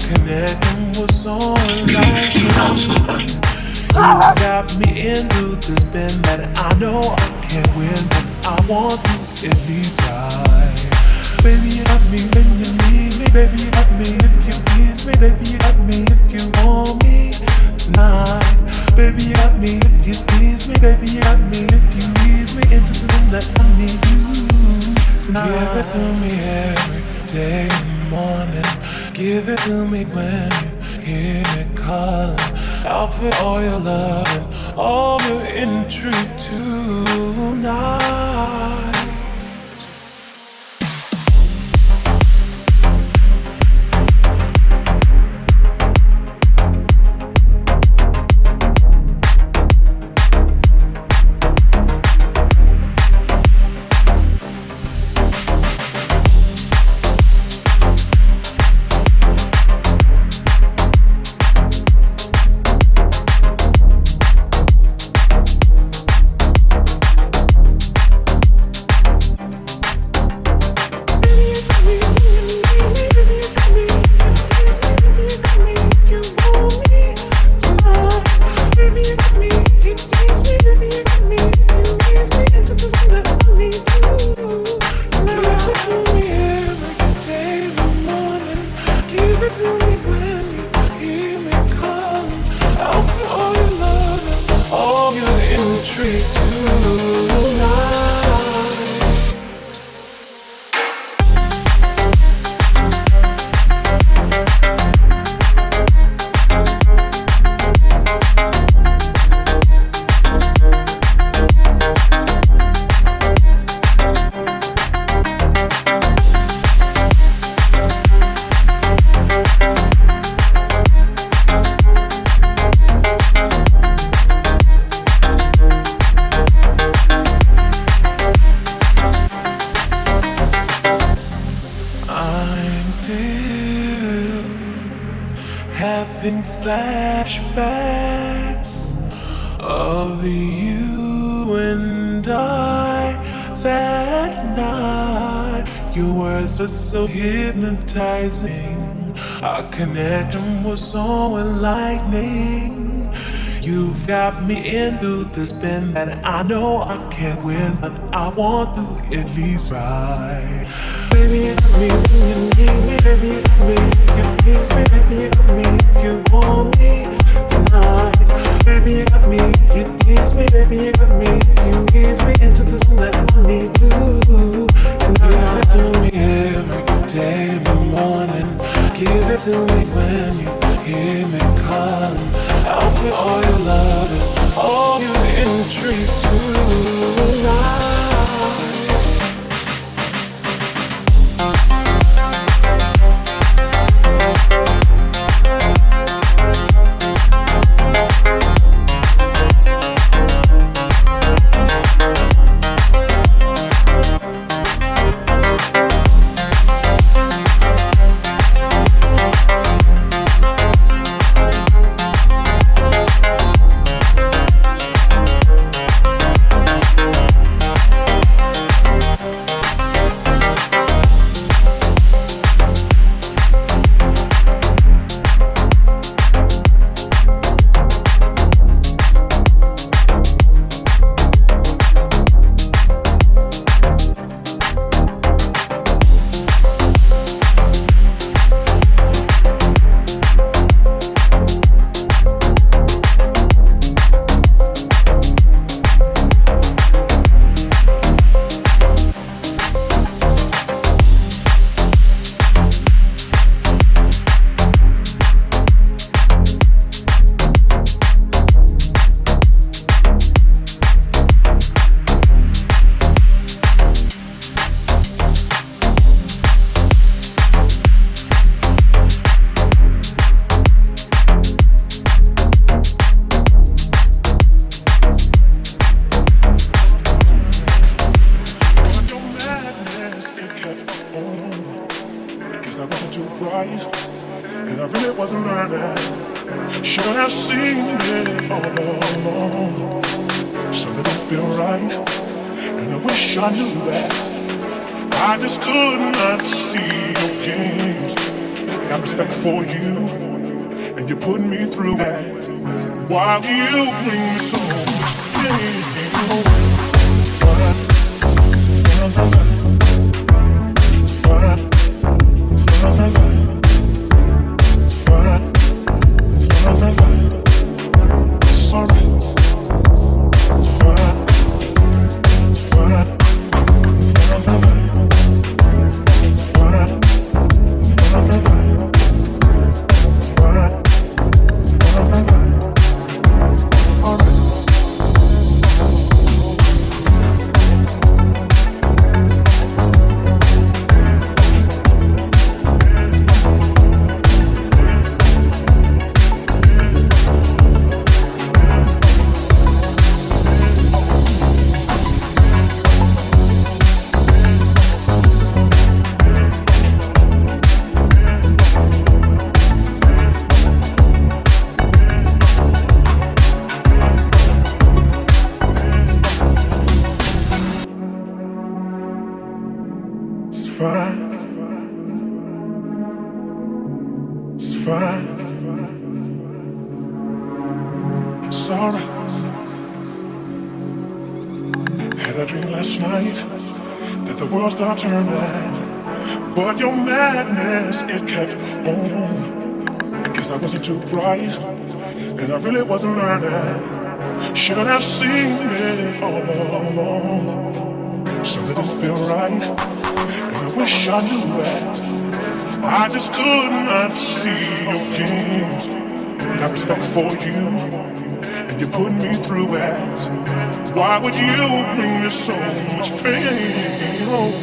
connecting with someone like me. You got me into this spin that I know I can't win, but I want you at least Baby, you got me when you need me. Baby, you got me if you please me. Baby, you got me if you want me tonight. Baby, you got me if you please me. Baby, you got me if you ease me into the zone that I need you tonight. Give it to me every day in the morning. Give it to me when you hear me calling. I'll feel all your love and all your intrigue tonight. Having flashbacks of you and I that night. Your words were so hypnotizing. Our connection was so enlightening. You've got me into this spin that I know I can't win, but I want to at least try. Baby, you got me when you need me. Baby, you got me if you please me. Baby, you got me if you want me tonight. Baby, you got me if you tease me. Baby, you got me if you ease me into the zone that I need you tonight. Give it to me every day in the morning. Give it to me when you hear me calling. I'll feel all your love and all your intrigue tonight. got respect for you, and you put me through that. Why do you bring me so much pain? Start turning, but your madness, it kept on. Guess I wasn't too bright, and I really wasn't learning. Should have seen it all along. Something didn't feel right, and I wish I knew that. I just could not see your games. Got respect for you, and you put me through it. Why would you bring me so much pain? Oh.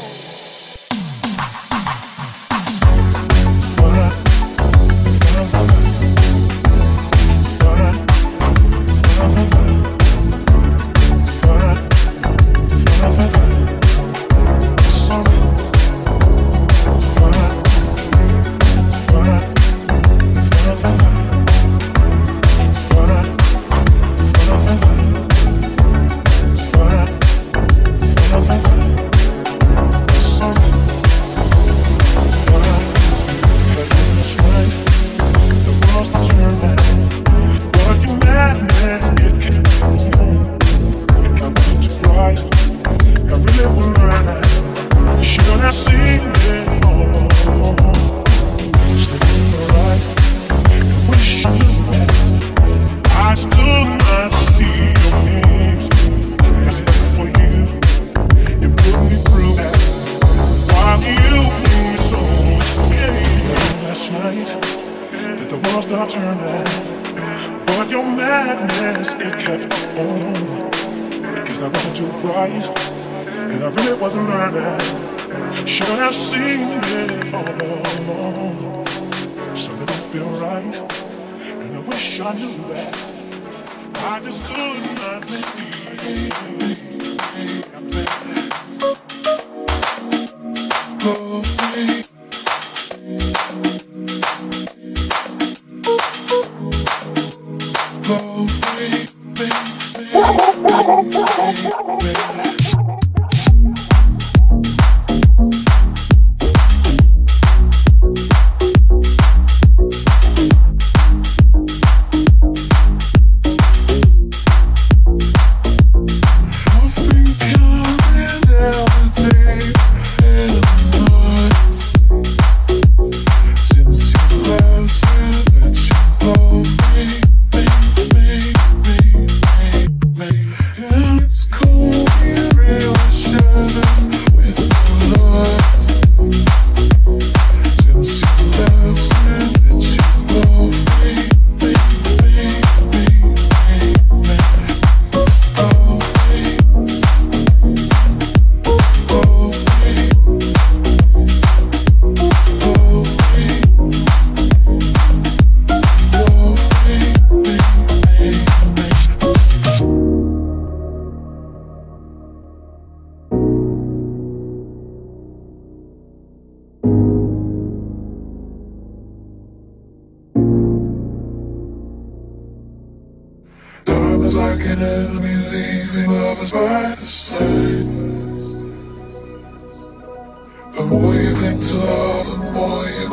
Like an enemy leaving lovers by the side. The more you cling to love, the more you're gonna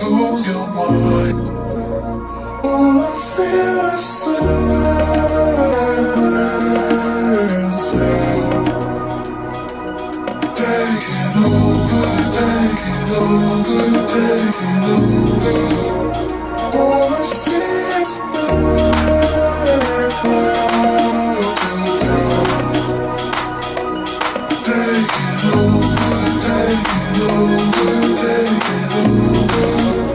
lose your mind. All I feel is silence. Take it over, take it over, take it over. All I see is black clouds of God. Take it over, take it over, take it over.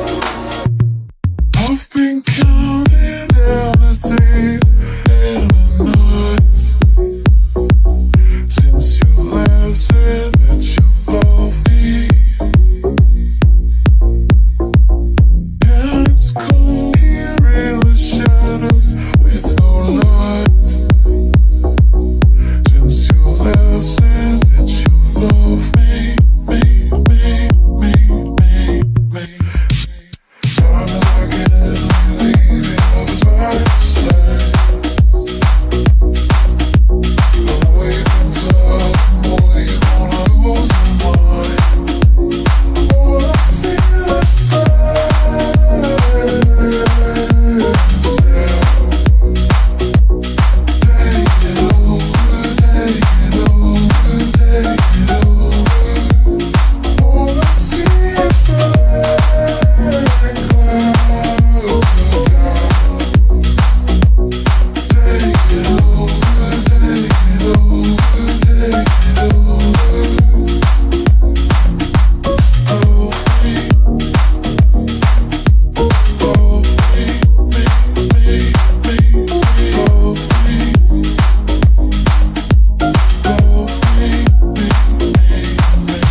I've been counting down the days and the nights since you last said that you love me. And it's cold here in the shadows with no light since you last said that you love me, me, me, me, me, me. Time is like an enemy leaving of its right to say. I'm waiting to love more, you're gonna lose your mind. All I feel is silence. Take it over, take it over, take it over. All I see is black clouds of God. Take it over, take it over, take it over. Oh, me, oh, me, me, me, me, oh, me, oh, me, me, me, me.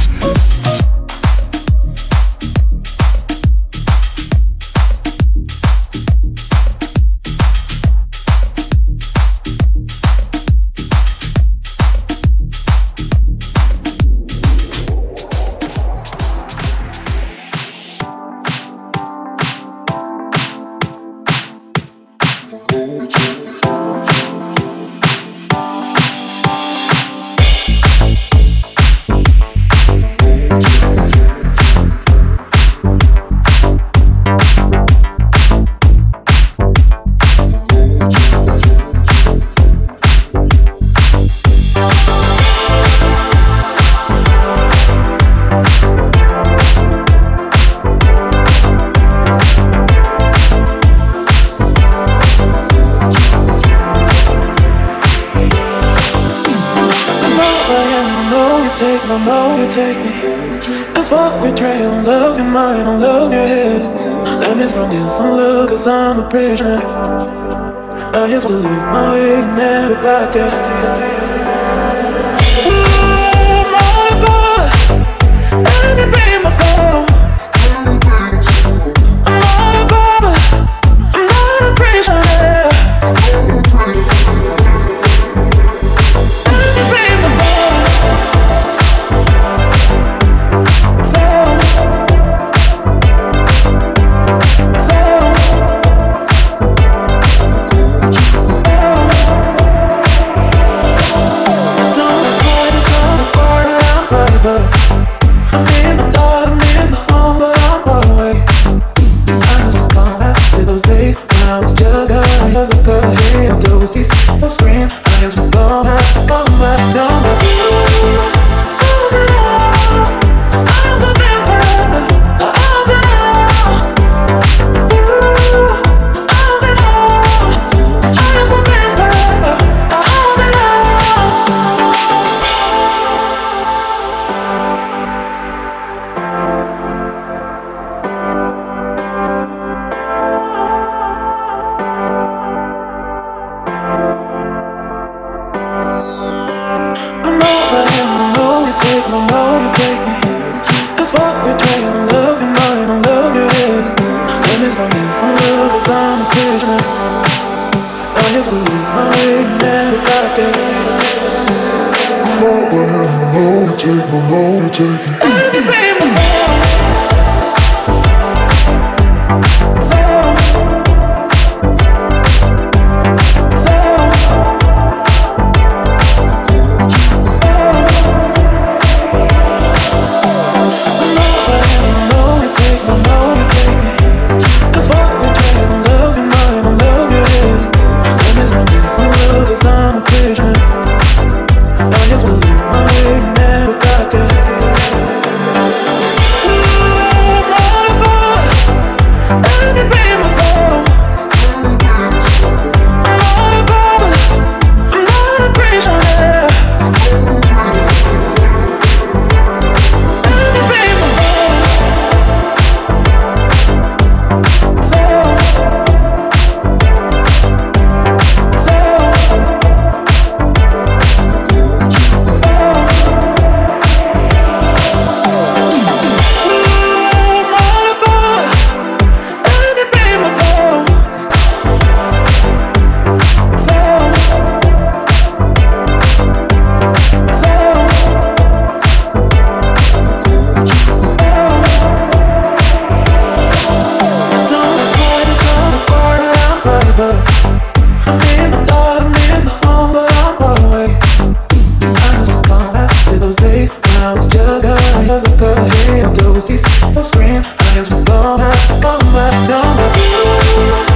I know you take me. As far as betrayal, love's your mind, and love's your head. Let me surrender some love, cause I'm a prisoner. I used to live my way and never back there. Let me bring my soul. I'm not a barber, I'm not a prisoner. Let me bring my soul. Take was a girl here. Those these scream. I guess we're gonna have to come back down.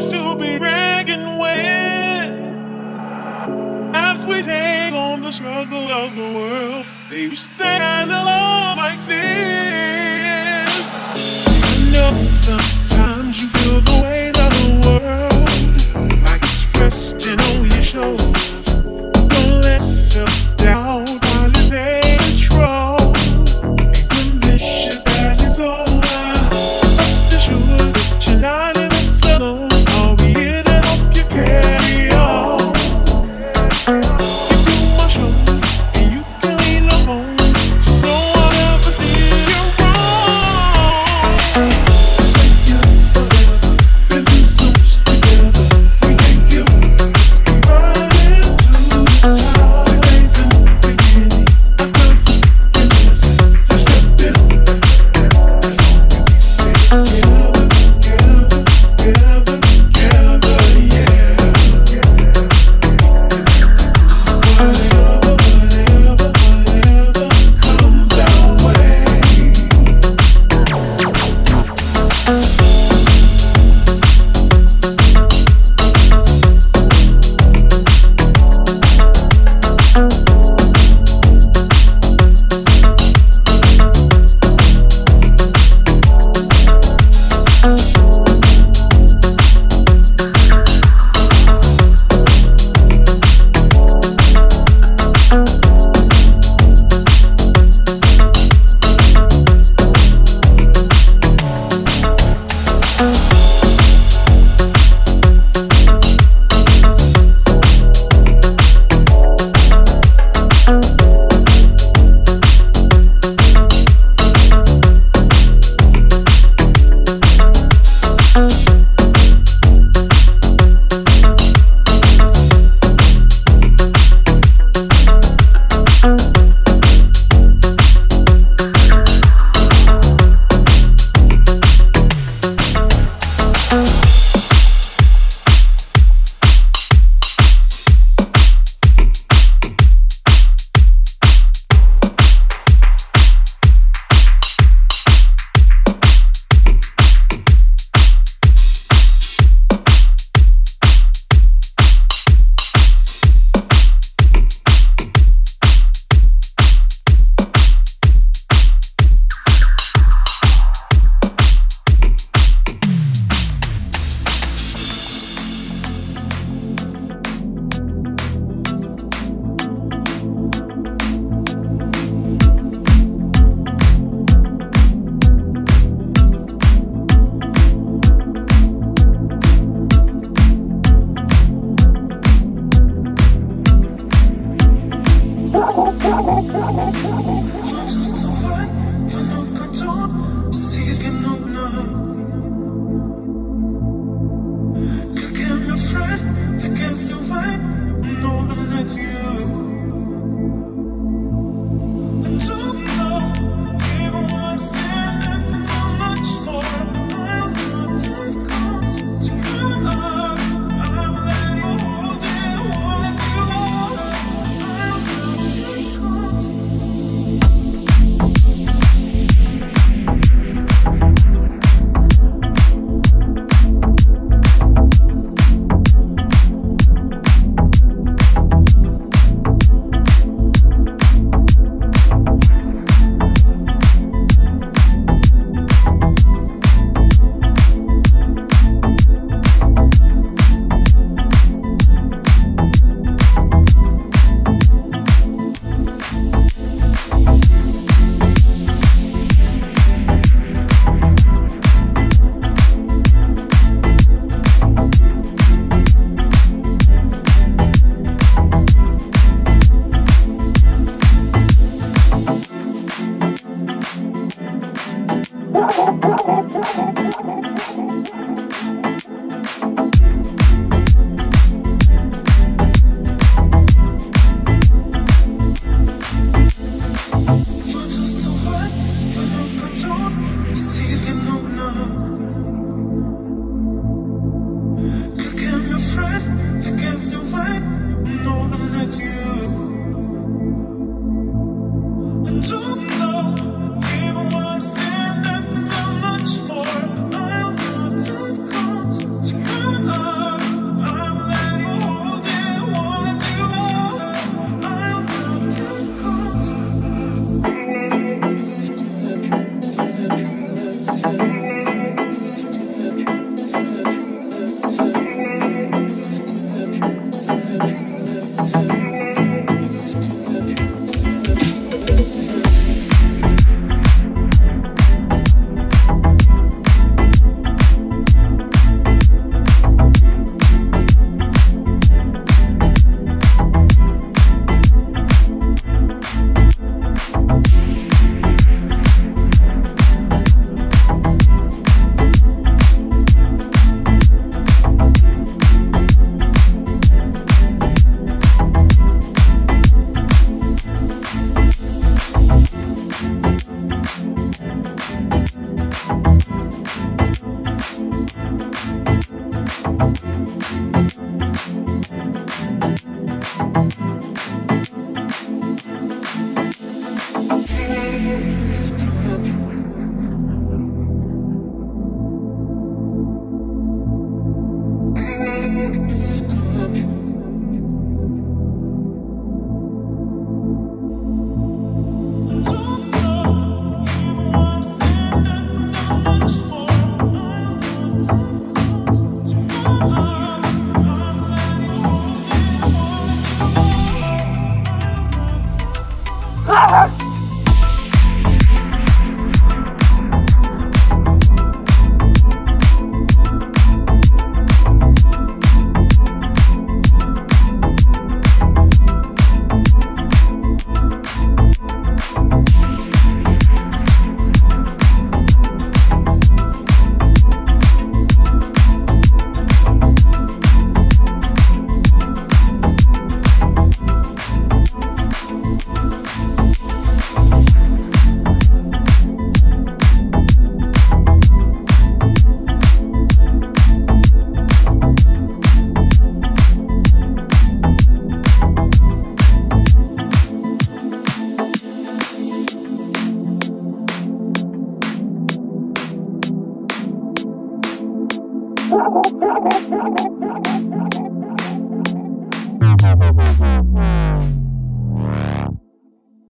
lives to be dragging with. As we take on the struggle of the world, they stand alone like this. You know, sometimes you feel the weight of the world, like it's resting on your shoulders. Don't let self-doubt finally take control and convince you that it's over. Rest assured that you're not in this alone. I'll be here to help you carry on. Give you my shoulder and you can lean on, so I'll never see you wrong. Say yes forever, been through so much together. We can't give up, let's keep running to the top. Today's a new beginning, I come for second guessing. Let's step it up, as long as we stay together, together, together, yeah. Whatever comes our way. Just a word, you know, control. See if you know now. Could give me a friend against your mind. No, I'm not you. And you know, even one stand so much more. I love to come to you. I'm letting you hold it, hold you. I love to come. Even one stand, that's so much more.